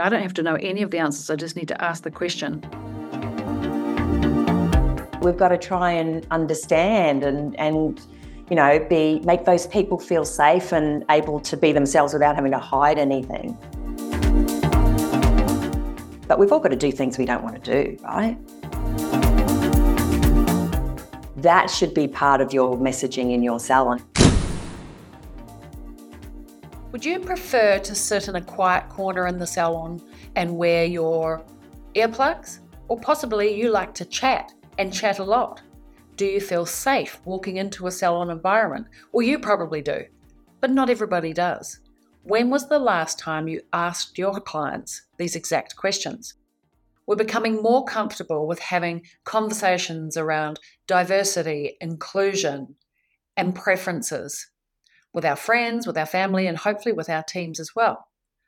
I don't have to know any of the answers. I just need to ask the question. We've got to try and understand and make those people feel safe and able to be themselves without having to hide anything. But we've all got to do things we don't want to do, right? That should be part of your messaging in your salon. Would you prefer to sit in a quiet corner in the salon and wear your earplugs? Or possibly you like to chat and chat a lot? Do you feel safe walking into a salon environment? Well, you probably do, but not everybody does. When was the last time you asked your clients these exact questions? We're becoming more comfortable with having conversations around diversity, inclusion, and preferences with our friends, with our family, and hopefully with our teams as well.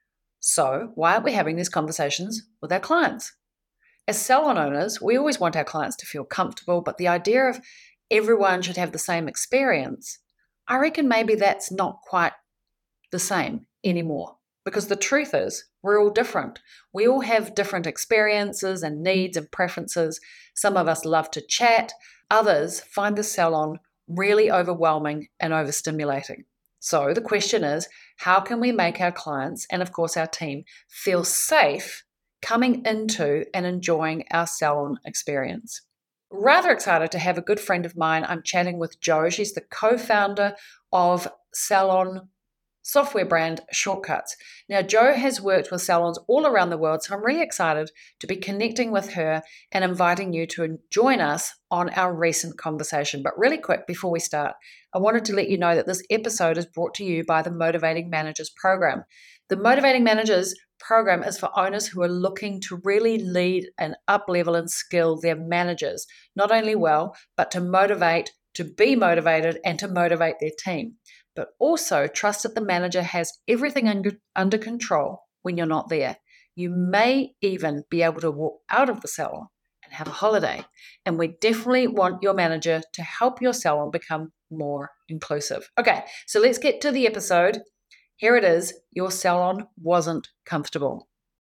So why aren't we having these conversations with our clients? As salon owners, we always want our clients to feel comfortable, but the idea of everyone should have the same experience, I reckon maybe that's not quite the same anymore. Because the truth is, we're all different. We all have different experiences and needs and preferences. Some of us love to chat. Others find the salon really overwhelming and overstimulating. So the question is, how can we make our clients and, of course, our team feel safe coming into and enjoying our salon experience? Rather excited to have a good friend of mine. I'm chatting with Jo. She's the co-founder of salon software brand Shortcuts. Now, Jo has worked with salons all around the world, so I'm really excited to be connecting with her and inviting you to join us on our recent conversation. But really quick, before we start, I wanted to let you know that this episode is brought to you by the Motivating Managers program. The Motivating Managers program is for owners who are looking to really lead and up-level and skill their managers, not only well, but to motivate, to be motivated, and to motivate their team. But also trust that the manager has everything under control when you're not there. You may even be able to walk out of the salon and have a holiday. And we definitely want your manager to help your salon become more inclusive. Okay, so let's get to the episode. Here it is. Your salon wasn't comfortable.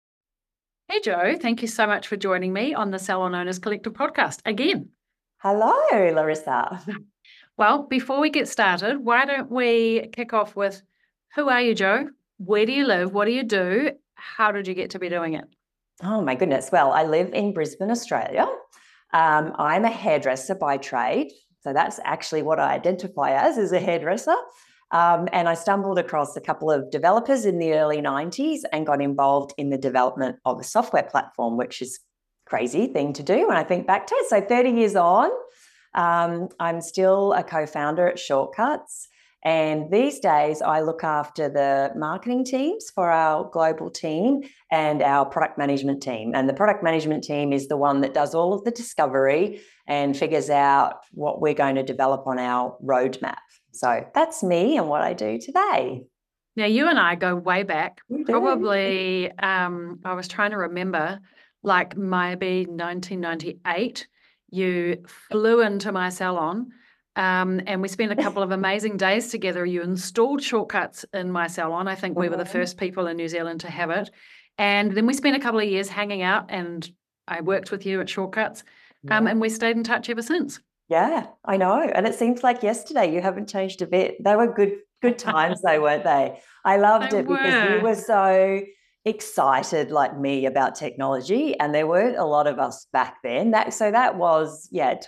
Hey, Jo, thank you so much for joining me on the Salon Owners Collective podcast again. Hello, Larissa. Well, before we get started, why don't we kick off with, who are you, Jo? Where do you live? What do you do? How did you get to be doing it? Oh, my goodness. Well, I live in Brisbane, Australia. I'm a hairdresser by trade. So that's actually what I identify as a hairdresser. And I stumbled across a couple of developers in the early 90s and got involved in the development of a software platform, which is a crazy thing to do when I think back to it. So 30 years on, I'm still a co-founder at Shortcuts. And these days I look after the marketing teams for our global team and our product management team. And the product management team is the one that does all of the discovery and figures out what we're going to develop on our roadmap. So that's me and what I do today. Now, you and I go way back. Probably, I was trying to remember, like maybe 1998. You flew into my salon and we spent a couple of amazing days together. You installed Shortcuts in my salon. I think we were the first people in New Zealand to have it. And then we spent a couple of years hanging out and I worked with you at Shortcuts and we stayed in touch ever since. Yeah, I know. And it seems like yesterday. You haven't changed a bit. They were good times though, weren't they? I loved it because you were so excited like me about technology, and there weren't a lot of us back then. That was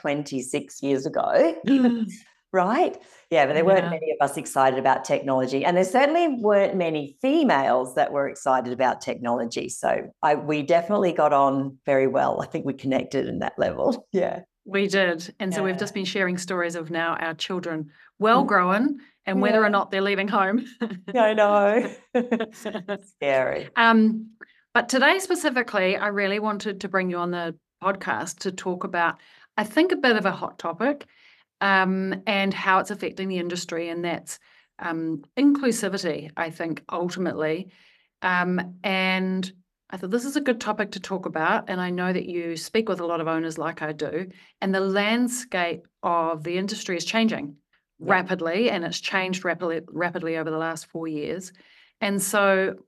26 years ago. Right? Yeah, but there weren't many of us excited about technology, and there certainly weren't many females that were excited about technology. So we definitely got on very well. I think we connected in that level. Yeah. We did. And so we've just been sharing stories of now our children well grown and whether or not they're leaving home. I know. Scary. But today specifically, I really wanted to bring you on the podcast to talk about, I think, a bit of a hot topic and how it's affecting the industry, and that's inclusivity, I think, ultimately. And I thought this is a good topic to talk about, and I know that you speak with a lot of owners like I do, and the landscape of the industry is changing rapidly, and it's changed rapidly over the last 4 years. And so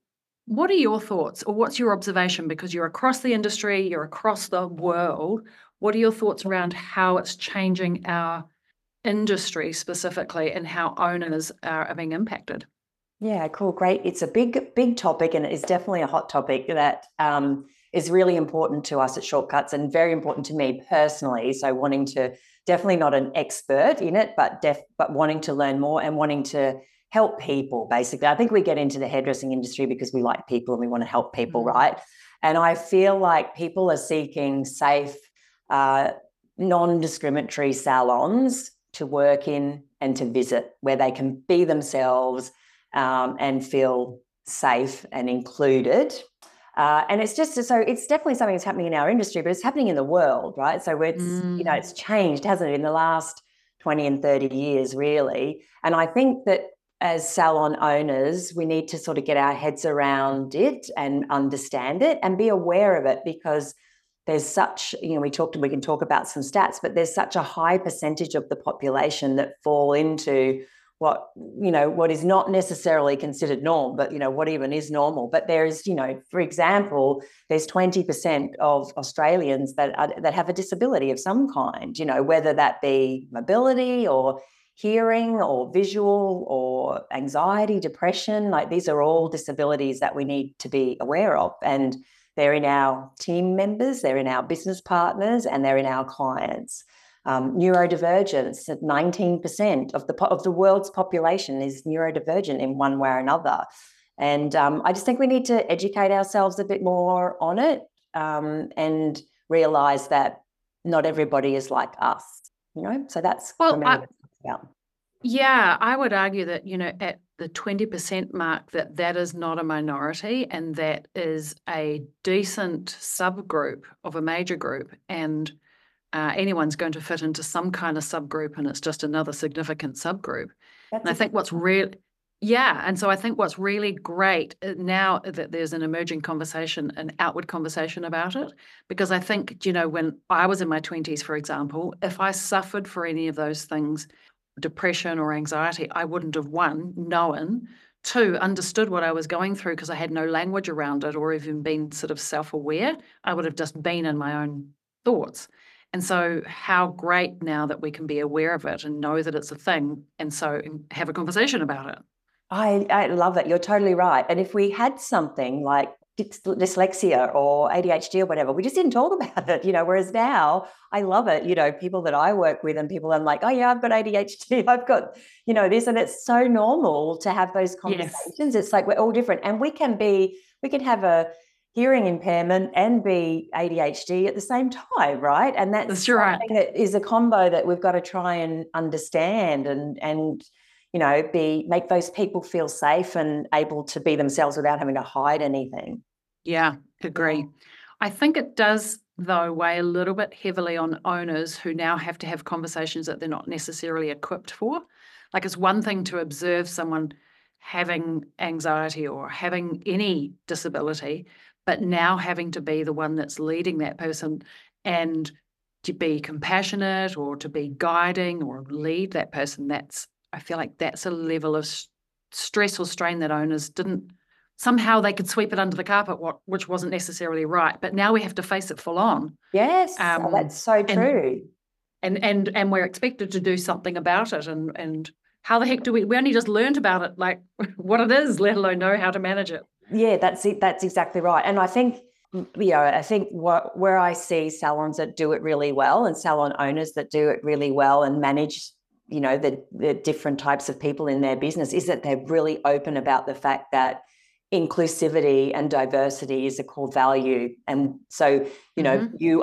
What are your thoughts, or what's your observation? Because you're across the industry, you're across the world. What are your thoughts around how it's changing our industry specifically and how owners are being impacted? Yeah, cool, great. It's a big topic, and it's definitely a hot topic that is really important to us at Shortcuts and very important to me personally. So wanting to, definitely not an expert in it, but wanting to learn more and wanting to help people. Basically, I think we get into the hairdressing industry because we like people and we want to help people, right? And I feel like people are seeking safe, non-discriminatory salons to work in and to visit, where they can be themselves and feel safe and included. And it's just, so it's definitely something that's happening in our industry, but it's happening in the world, right? So it's changed, hasn't it, in the last 20 and 30 years, really. And I think that as salon owners, we need to sort of get our heads around it and understand it and be aware of it, because there's such, we can talk about some stats, but there's such a high percentage of the population that fall into what is not necessarily considered norm, but what even is normal. But there's, for example, there's 20% of Australians that have a disability of some kind, whether that be mobility or hearing or visual or anxiety, depression. Like, these are all disabilities that we need to be aware of, and they're in our team members, they're in our business partners, and they're in our clients. Neurodivergence, 19% of the world's population is neurodivergent in one way or another. And I just think we need to educate ourselves a bit more on it, and realise that not everybody is like us, So that's Yeah, I would argue that, at the 20% mark, that is not a minority, and that is a decent subgroup of a major group. And anyone's going to fit into some kind of subgroup, and it's just another significant subgroup. And I think what's I think what's really great now that there's an emerging conversation, an outward conversation about it, because I think, when I was in my 20s, for example, if I suffered for any of those things, depression or anxiety, I wouldn't have, one, known, two, understood what I was going through, because I had no language around it or even been sort of self-aware. I would have just been in my own thoughts. And so how great now that we can be aware of it and know that it's a thing, and so have a conversation about it. I love it. You're totally right. And if we had something like dyslexia or ADHD or whatever, we just didn't talk about it, whereas now I love it. People that I work with and people, I'm like, oh yeah, I've got ADHD, I've got, this, and it's so normal to have those conversations. Yes. It's like we're all different, and we can have a hearing impairment and be ADHD at the same time, right? And that's right. That is a combo that we've got to try and understand and make those people feel safe and able to be themselves without having to hide anything. Yeah, agree. I think it does, though, weigh a little bit heavily on owners who now have to have conversations that they're not necessarily equipped for. Like, it's one thing to observe someone having anxiety or having any disability, but now having to be the one that's leading that person and to be compassionate or to be guiding or lead that person, I feel like that's a level of stress or strain that owners didn't, somehow they could sweep it under the carpet, which wasn't necessarily right. But now we have to face it full on. Yes, that's so true. And we're expected to do something about it. And how the heck do we only just learned about it, like what it is, let alone know how to manage it. Yeah, that's it. That's exactly right. And I think, where I see salons that do it really well and salon owners that do it really well and manage, the different types of people in their business, is that they're really open about the fact that inclusivity and diversity is a core value. And so, you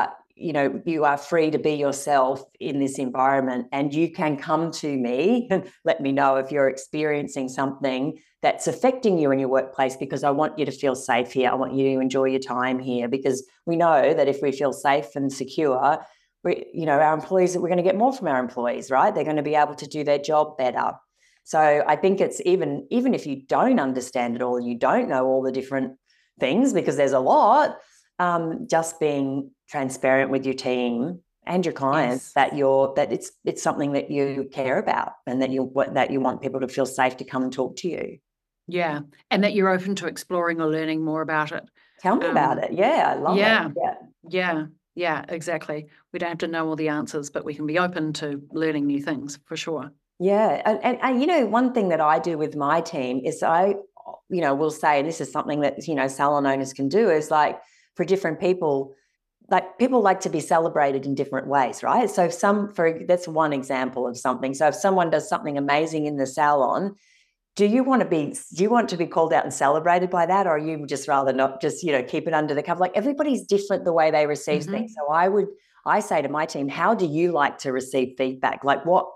are free to be yourself in this environment, and you can come to me and let me know if you're experiencing something that's affecting you in your workplace, because I want you to feel safe here. I want you to enjoy your time here, because we know that if we feel safe and secure, our employees, we're going to get more from our employees, right? They're going to be able to do their job better. So I think it's even if you don't understand it all and you don't know all the different things, because there's a lot, just being transparent with your team and your clients, yes, that it's something that you care about and that you want people to feel safe to come and talk to you. Yeah. And that you're open to exploring or learning more about it. Tell me about it. Yeah, I love Yeah. it. Yeah. Yeah, exactly. We don't have to know all the answers, but we can be open to learning new things for sure. Yeah. And one thing that I do with my team is will say, and this is something that, salon owners can do, is like for different people, like people like to be celebrated in different ways, right? So that's one example of something. So if someone does something amazing in the salon, do you want to be called out and celebrated by that, or you just rather not, just keep it under the cover? Like, everybody's different the way they receive things. So I say to my team, how do you like to receive feedback? Like, what,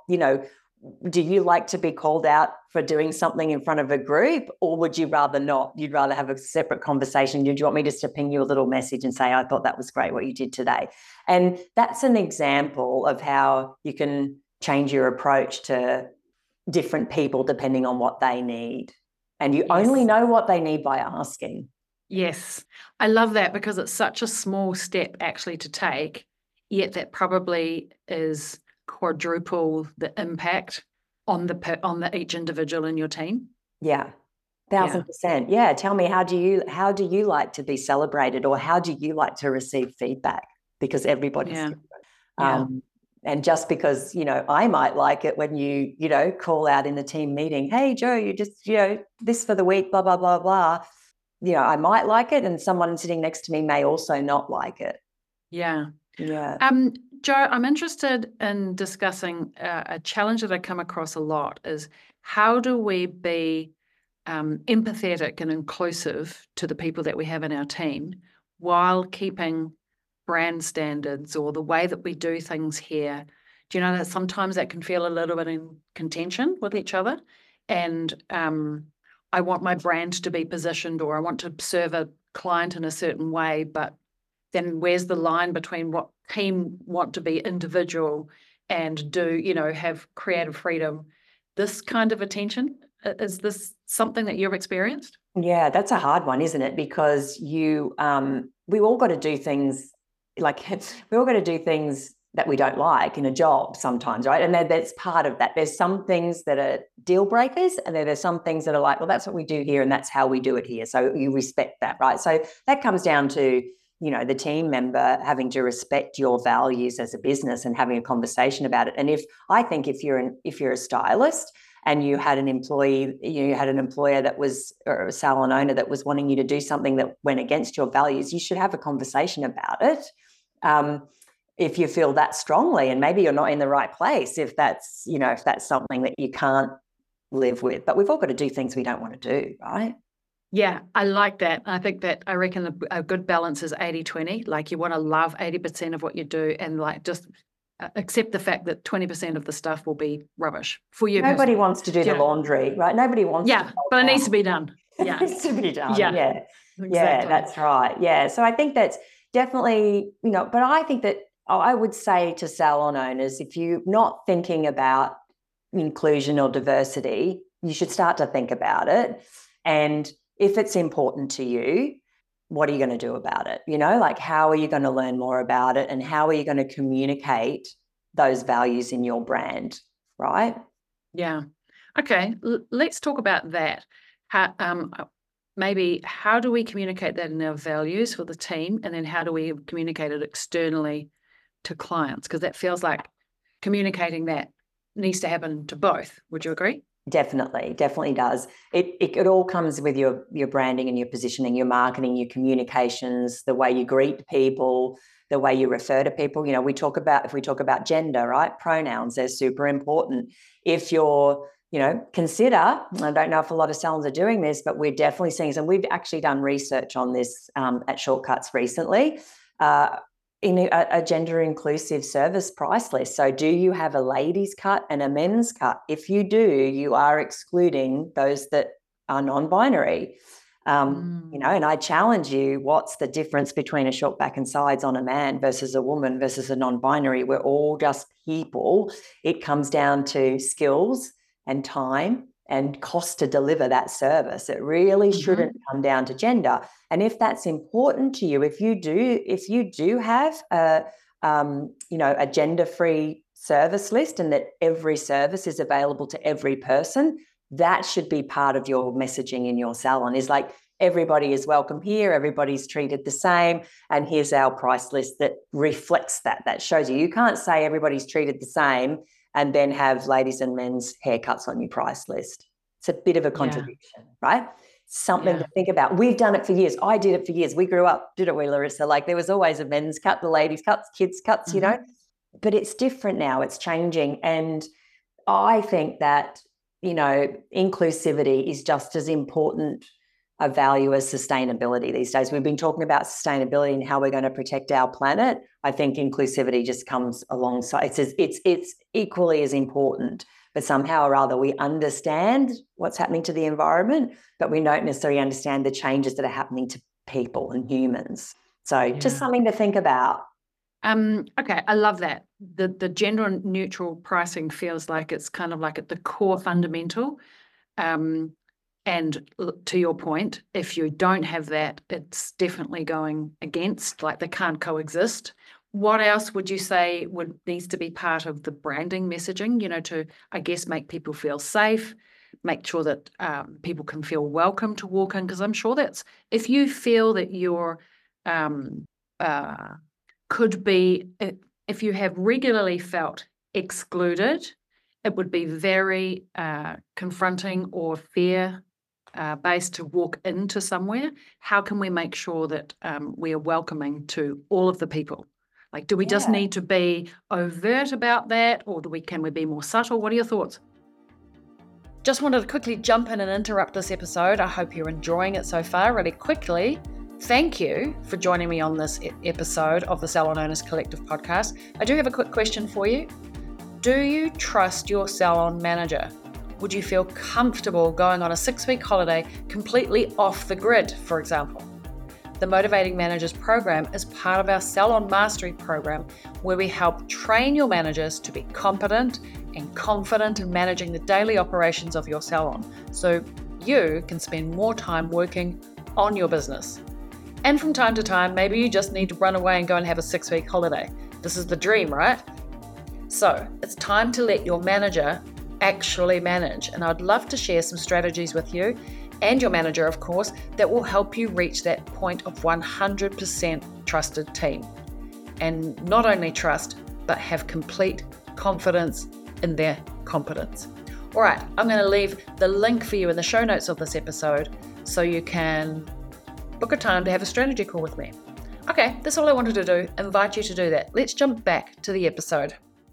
do you like to be called out for doing something in front of a group, or would you rather not? You'd rather have a separate conversation. Do you want me just to ping you a little message and say, I thought that was great what you did today? And that's an example of how you can change your approach to different people depending on what they need. And you only know what they need by asking. Yes. I love that, because it's such a small step actually to take, yet that probably is quadruple the impact on each individual in your team. Yeah. 1,000%. Yeah. Tell me, how do you like to be celebrated, or how do you like to receive feedback? Because everybody's different. And just because, I might like it when you call out in the team meeting, hey, Joe, you just, this for the week, blah, blah, blah, blah. I might like it, and someone sitting next to me may also not like it. Yeah. Yeah. Joe, I'm interested in discussing a challenge that I come across a lot is, how do we be empathetic and inclusive to the people that we have in our team while keeping brand standards or the way that we do things here? Do you know that sometimes that can feel a little bit in contention with each other? And I want my brand to be positioned, or I want to serve a client in a certain way, but then where's the line between what team want to be individual and have creative freedom? This kind of attention, is this something that you've experienced? Yeah, that's a hard one, isn't it? Because we all got to do things that we don't like in a job sometimes, right? And that's part of that. There's some things that are deal breakers, and then there's some things that are like, well, that's what we do here and that's how we do it here. So you respect that, right? So that comes down to, the team member having to respect your values as a business and having a conversation about it. And if you're a stylist and you had an employer that was, or a salon owner that was wanting you to do something that went against your values, you should have a conversation about it. If you feel that strongly, and maybe you're not in the right place, if that's something that you can't live with. But we've all got to do things we don't want to do, right? Yeah, I like that. I reckon a good balance is 80-20. Like, you want to love 80% of what you do, and like just accept the fact that 20% of the stuff will be rubbish for you. Nobody wants to do the laundry, right? Nobody wants to. But it needs to be done. Yeah. It needs to be done. Yeah. Yeah. Exactly. Yeah, that's right. Yeah. So I think that's definitely, but I think that I would say to salon owners, if you're not thinking about inclusion or diversity, you should start to think about it. And if it's important to you, what are you going to do about it? Like, how are you going to learn more about it, and how are you going to communicate those values in your brand, right? Yeah. Okay. Let's talk about that. Maybe how do we communicate that in our values for the team, and then how do we communicate it externally to clients? Because that feels like communicating that needs to happen to both. Would you agree? Definitely does. It all comes with your branding and your positioning, your marketing, your communications, the way you greet people, the way you refer to people. If we talk about gender, right? Pronouns, they're super important. If you're, consider, I don't know if a lot of salons are doing this, but we're definitely seeing, and we've actually done research on this at Shortcuts recently, in a gender inclusive service price list. So do you have a ladies cut and a men's cut? If you do, you are excluding those that are non-binary. And I challenge you, what's the difference between a short back and sides on a man versus a woman versus a non-binary? We're all just people. It comes down to skills and time and cost to deliver that service. It really shouldn't come down to gender. And if that's important to you, if you do have a gender-free service list, and that every service is available to every person, that should be part of your messaging in your salon, is like, everybody is welcome here, everybody's treated the same, and here's our price list that reflects that. That shows you. You can't say everybody's treated the same and then have ladies and men's haircuts on your price list. It's a bit of a contradiction, right? Something to think about. We've done it for years. I did it for years. We grew up, didn't we, Larissa? Like, there was always a men's cut, the ladies' cuts, kids' cuts, you know, but it's different now. It's changing. And I think that, you know, inclusivity is just as important a value as sustainability these days. We've been talking about sustainability and how we're going to protect our planet. I think inclusivity just comes alongside. It's equally as important, but somehow or other we understand what's happening to the environment, but we don't necessarily understand the changes that are happening to people and humans. So just something to think about. Okay, I love that. The gender neutral pricing feels like it's kind of like at the core fundamental. And to your point, if you don't have that, it's definitely going against, like they can't coexist. What else would you say needs to be part of the branding messaging, you know, to, I guess, make people feel safe, make sure that people can feel welcome to walk in? Because I'm sure that's, if you feel that you're, could be, if you have regularly felt excluded, it would be very confronting or fear based to walk into somewhere. How can we make sure that we are welcoming to all of the people? Like, do we just need to be overt about that, or can we be more subtle? What are your thoughts? Just wanted to quickly jump in and interrupt this episode. I hope you're enjoying it so far. Really quickly, thank you for joining me on this episode of the Salon Owners Collective podcast. I do have a quick question for you. Do you trust your salon manager? Would you feel comfortable going on a 6-week holiday completely off the grid, for example? The Motivating Managers program is part of our Salon Mastery program, where we help train your managers to be competent and confident in managing the daily operations of your salon, so you can spend more time working on your business. And from time to time, maybe you just need to run away and go and have a 6-week holiday. This is the dream, right? So it's time to let your manager actually manage. And I'd love to share some strategies with you and your manager, of course, that will help you reach that point of 100% trusted team. And not only trust, but have complete confidence in their competence. All right, I'm going to leave the link for you in the show notes of this episode so you can book a time to have a strategy call with me. Okay, that's all I wanted to do. Invite you to do that. Let's jump back to the episode.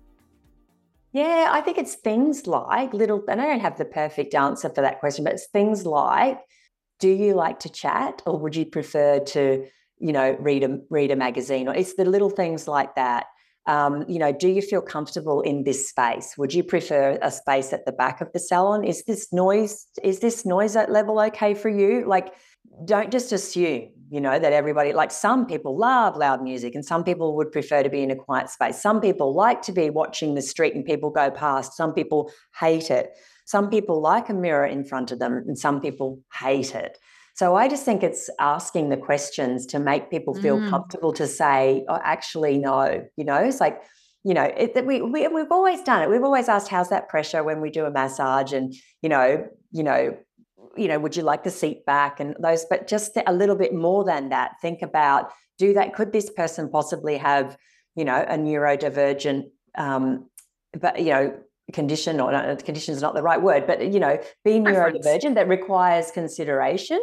Yeah, I think it's things like and I don't have the perfect answer for that question, but it's things like, do you like to chat, or would you prefer to, you know, read a magazine? Or it's the little things like that. You know, do you feel comfortable in this space? Would you prefer a space at the back of the salon? Is this noise at level okay for you? Like, don't just assume, you know, that everybody, like some people love loud music and some people would prefer to be in a quiet space. Some people like to be watching the street and people go past. Some people hate it. Some people like a mirror in front of them and some people hate it. So I just think it's asking the questions to make people feel comfortable to say, oh, actually, no, you know, it's like, you know, we've always done it. We've always asked, how's that pressure when we do a massage? And, you know, would you like the seat back and those, but just a little bit more than that. Think about, could this person possibly have, you know, a neurodivergent, but, you know, condition, or not, condition is not the right word, but, you know, be neurodivergent that requires consideration.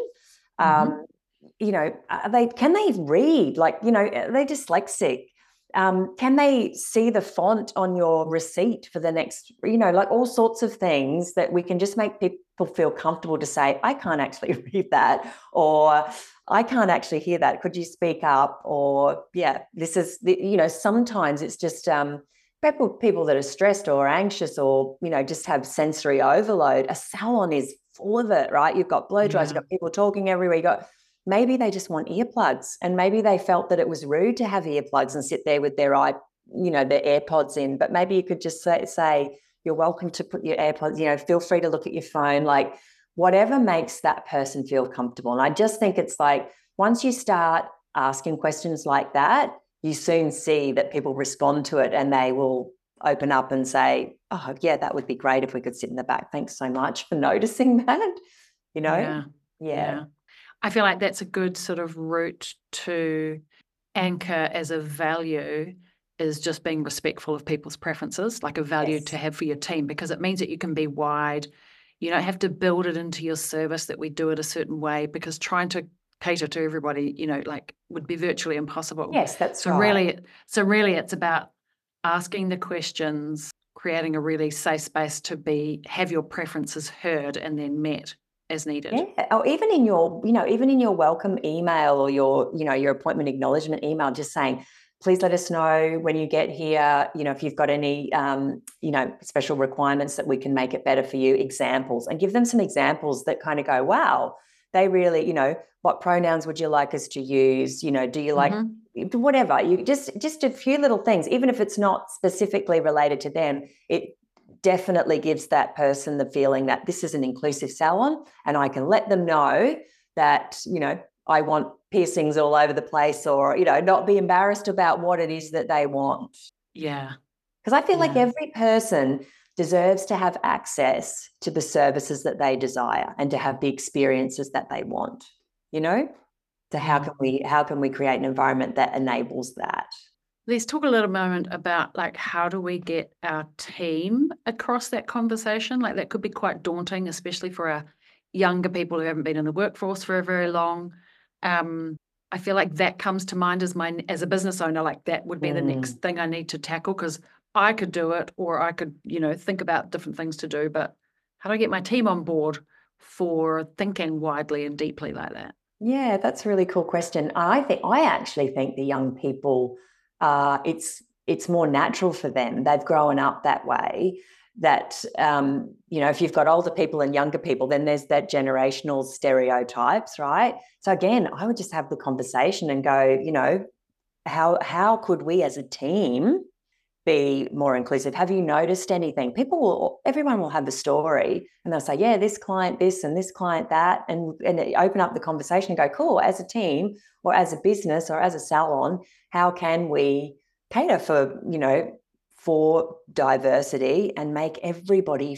You know, can they read? Like, you know, are they dyslexic? Can they see the font on your receipt for the next, you know, like all sorts of things that we can just make people feel comfortable to say, I can't actually read that, or I can't actually hear that. Could you speak up? Or, yeah, this is, you know, sometimes it's just people that are stressed or anxious or, you know, just have sensory overload. A salon is full of it, right? You've got blow dries, you've got people talking everywhere. Maybe they just want earplugs, and maybe they felt that it was rude to have earplugs and sit there with their their AirPods in. But maybe you could just say, you're welcome to put your AirPods, you know, feel free to look at your phone, like whatever makes that person feel comfortable. And I just think it's like, once you start asking questions like that, you soon see that people respond to it and they will open up and say, oh, yeah, that would be great if we could sit in the back. Thanks so much for noticing that, you know? Yeah. I feel like that's a good sort of route to anchor as a value, is just being respectful of people's preferences, like a value Yes. to have for your team, because it means that you can be wide. You don't have to build it into your service that we do it a certain way, because trying to cater to everybody, like, would be virtually impossible. Yes, that's So right. really it's about asking the questions, creating a really safe space to have your preferences heard and then met as needed. Yeah. Or even in your welcome email or your appointment acknowledgement email, just saying, please let us know when you get here, if you've got any, special requirements that we can make it better for you, examples, and give them some examples that kind of go, wow, they really, what pronouns would you like us to use? Do you like whatever? You just a few little things, even if it's not specifically related to them, it definitely gives that person the feeling that this is an inclusive salon, and I can let them know that, I want piercings all over the place, or, not be embarrassed about what it is that they want. Yeah. Because I feel like every person deserves to have access to the services that they desire and to have the experiences that they want, So how can we create an environment that enables that? Let's talk a little moment about, like, how do we get our team across that conversation? Like, that could be quite daunting, especially for our younger people who haven't been in the workforce for very long. I feel like that comes to mind as a business owner, like that would be the next thing I need to tackle, because I could do it, or I could, think about different things to do, but how do I get my team on board for thinking widely and deeply like that? Yeah, that's a really cool question. I actually think the young people, it's more natural for them. They've grown up that way. That if you've got older people and younger people, then there's that generational stereotypes, right? So again, I would just have the conversation and go, how could we as a team be more inclusive? Have you noticed anything? Everyone will have a story, and they'll say, yeah, this client this and this client that, and open up the conversation and go, cool, as a team or as a business or as a salon, how can we cater for diversity and make everybody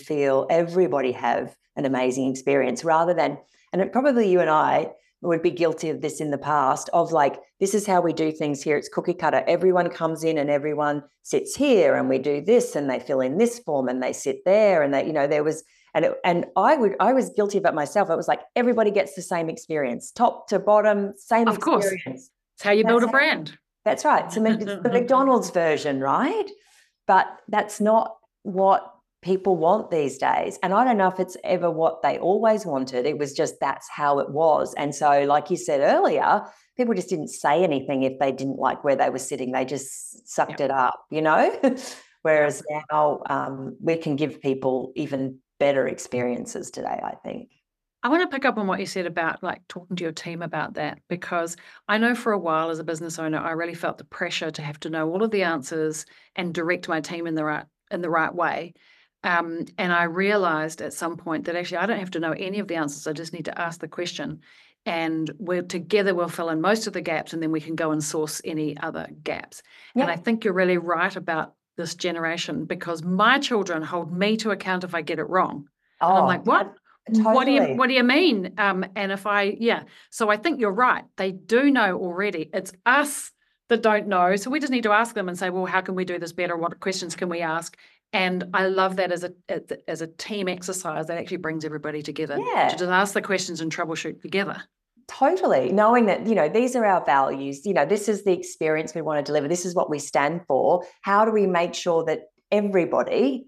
have an amazing experience, rather than, and probably you and I would be guilty of this in the past, of like, this is how we do things here. It's cookie cutter. Everyone comes in and everyone sits here, and we do this, and they fill in this form and they sit there, and there was, and I was guilty of it myself. It was like, everybody gets the same experience, top to bottom, same of experience. Course. It's how you build a brand. That's right. It's the McDonald's version, right? But that's not what people want these days. And I don't know if it's ever what they always wanted. It was just, that's how it was. And so, like you said earlier, people just didn't say anything if they didn't like where they were sitting. They just sucked it up, Whereas now we can give people even better experiences today, I think. I want to pick up on what you said about, like, talking to your team about that, because I know for a while as a business owner, I really felt the pressure to have to know all of the answers and direct my team in the right way. And I realized at some point that actually I don't have to know any of the answers. I just need to ask the question, and we'll fill in most of the gaps, and then we can go and source any other gaps. Yep. And I think you're really right about this generation, because my children hold me to account if I get it wrong. Oh, and I'm like, what? Totally. What do you mean? And so I think you're right. They do know already. It's us that don't know. So we just need to ask them and say, well, how can we do this better? What questions can we ask? And I love that as a team exercise that actually brings everybody together to just ask the questions and troubleshoot together. Totally. Knowing that, these are our values, this is the experience we want to deliver. This is what we stand for. How do we make sure that everybody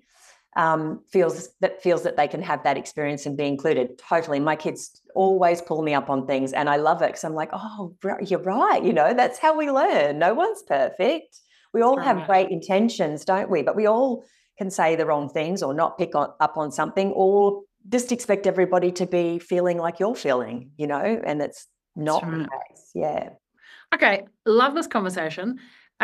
feels that they can have that experience and be included? Totally. My kids always pull me up on things, and I love it, because I'm like, oh, you're right. That's how we learn. No one's perfect. We all have great intentions, don't we? But we all can say the wrong things, or not pick up on something, or just expect everybody to be feeling like you're feeling, and it's not the case. Yeah. Okay. Love this conversation.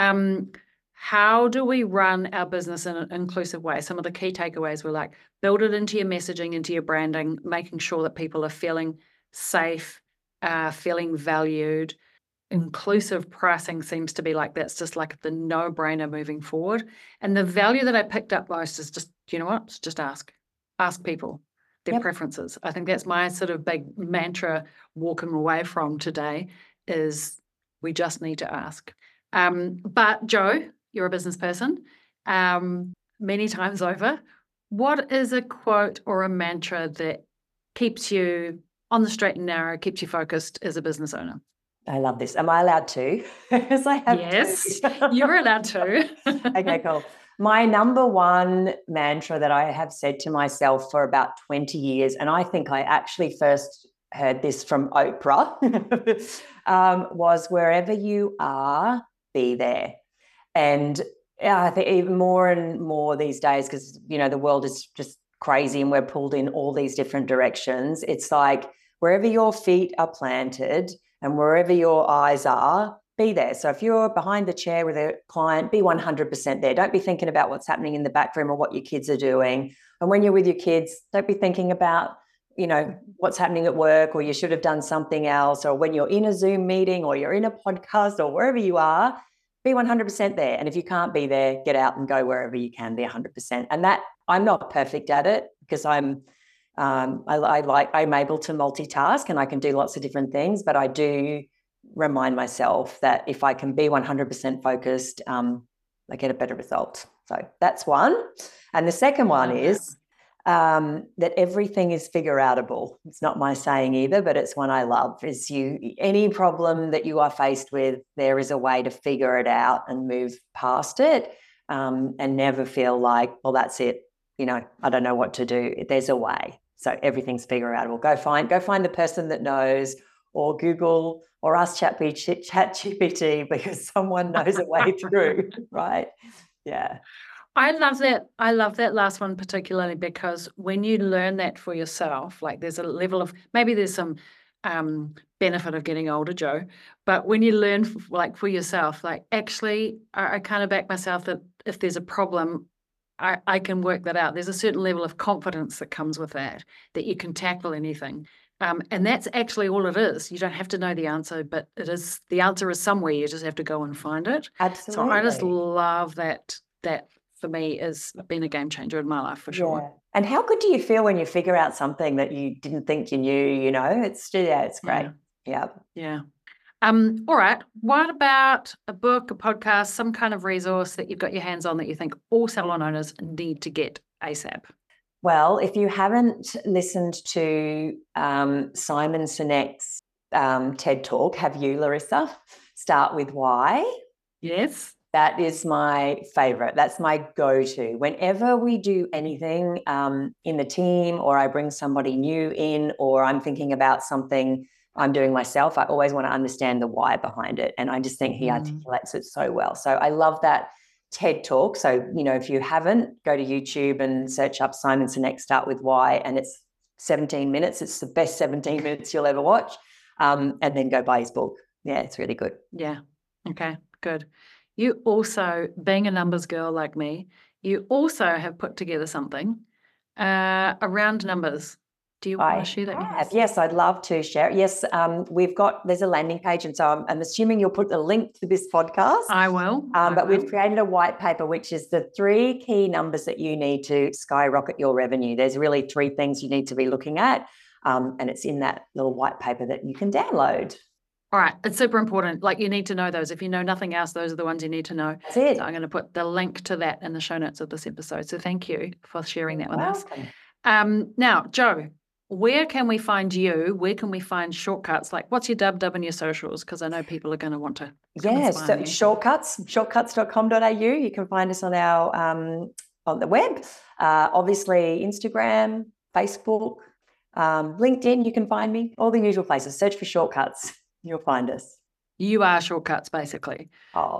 How do we run our business in an inclusive way? Some of the key takeaways were, like, build it into your messaging, into your branding, making sure that people are feeling safe, feeling valued, inclusive pricing seems to be like that's just like the no-brainer moving forward. And the value that I picked up most is just, you know what? It's just ask people their preferences. I think that's my sort of big mantra walking away from today is we just need to ask. But Jo, you're a business person, many times over. What is a quote or a mantra that keeps you on the straight and narrow, keeps you focused as a business owner? I love this. Am I allowed to? Because I have Yes, you're allowed to. Okay, cool. My number one mantra that I have said to myself for about 20 years, and I think I actually first heard this from Oprah, was wherever you are, be there. And I think even more and more these days, because, the world is just crazy and we're pulled in all these different directions. It's like wherever your feet are planted and wherever your eyes are, be there. So if you're behind the chair with a client, be 100% there. Don't be thinking about what's happening in the back room or what your kids are doing. And when you're with your kids, don't be thinking about, what's happening at work or you should have done something else. Or when you're in a Zoom meeting or you're in a podcast or wherever you are, be 100% there. And if you can't be there, get out and go wherever you can be 100%. And that I'm not perfect at it because I'm able to multitask and I can do lots of different things, but I do remind myself that if I can be 100% focused, I get a better result. So that's one. And the second one is that everything is figure outable. It's not my saying either, but it's one I love. Is any problem that you are faced with, there is a way to figure it out and move past it, and never feel like, well, that's it. I don't know what to do. There's a way. So everything's figure outable. Go find the person that knows, or Google, or ask ChatGPT because someone knows a way through, right? Yeah. I love that. I love that last one particularly because when you learn that for yourself, like there's a level of, maybe there's some benefit of getting older, Jo, but when you learn for yourself, like actually I kind of back myself that if there's a problem, I can work that out. There's a certain level of confidence that comes with that you can tackle anything. And that's actually all it is. You don't have to know the answer, but the answer is somewhere. You just have to go and find it. Absolutely. So I just love that. That for me has been a game changer in my life for sure. Yeah. And how good do you feel when you figure out something that you didn't think you knew? It's great. Yeah. All right. What about a book, a podcast, some kind of resource that you've got your hands on that you think all salon owners need to get ASAP? Well, if you haven't listened to Simon Sinek's TED Talk, have you, Larissa? Start with Why. Yes. That is my favorite. That's my go-to. Whenever we do anything in the team or I bring somebody new in or I'm thinking about something I'm doing myself, I always want to understand the why behind it. And I just think he articulates it so well. So I love that TED Talk. So, if you haven't, go to YouTube and search up Simon Sinek, Start with Why. And it's 17 minutes. It's the best 17 minutes you'll ever watch. And then go buy his book. Yeah, it's really good. Yeah. Okay, good. You also, being a numbers girl like me, you also have put together something around numbers. Do you want to share that with us? Yes, I'd love to share it. Yes, there's a landing page, and so I'm assuming you'll put the link to this podcast. I will. But we've created a white paper, which is the 3 key numbers that you need to skyrocket your revenue. There's really 3 things you need to be looking at, and it's in that little white paper that you can download. All right. It's super important. Like you need to know those. If you know nothing else, those are the ones you need to know. That's it. So I'm going to put the link to that in the show notes of this episode. So thank you for sharing that with us. Now, Jo, where can we find you? Where can we find Shortcuts? Like what's your dub and your socials? Because I know people are going to want to. Yes. So shortcuts.com.au. You can find us on our on the web. Obviously Instagram, Facebook, LinkedIn. You can find me. All the usual places. Search for Shortcuts. You'll find us. You are Shortcuts, basically. Oh.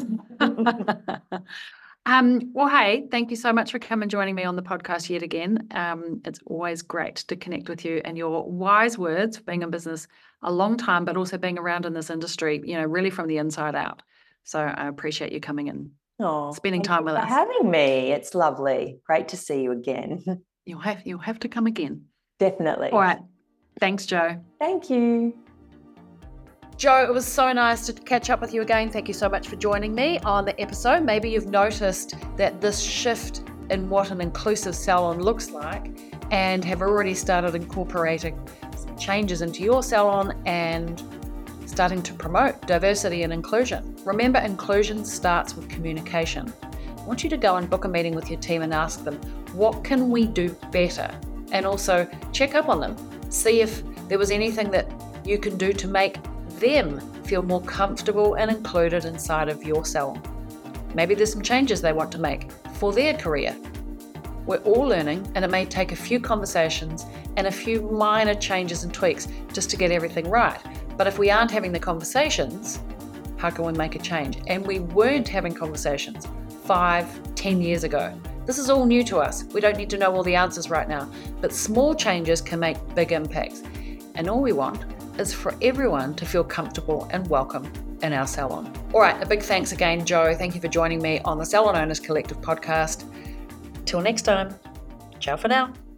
Well, hey, thank you so much for coming and joining me on the podcast yet again. It's always great to connect with you and your wise words, being in business a long time, but also being around in this industry, really from the inside out. So I appreciate you coming in, spending time with us. Having me. It's lovely. Great to see you again. You'll have to come again. Definitely. All right. Thanks, Jo. Thank you. Joe, it was so nice to catch up with you again. Thank you so much for joining me on the episode. Maybe you've noticed that this shift in what an inclusive salon looks like and have already started incorporating some changes into your salon and starting to promote diversity and inclusion. Remember, inclusion starts with communication. I want you to go and book a meeting with your team and ask them, what can we do better? And also check up on them. See if there was anything that you can do to make them feel more comfortable and included inside of your salon. Maybe there's some changes they want to make for their career. We're all learning, and it may take a few conversations and a few minor changes and tweaks just to get everything right. But if we aren't having the conversations, how can we make a change? And we weren't having conversations 5-10 years ago. This is all new to us. We don't need to know all the answers right now, but small changes can make big impacts. And all we want is for everyone to feel comfortable and welcome in our salon. All right, a big thanks again, Joe. Thank you for joining me on the Salon Owners Collective podcast. Till next time, ciao for now.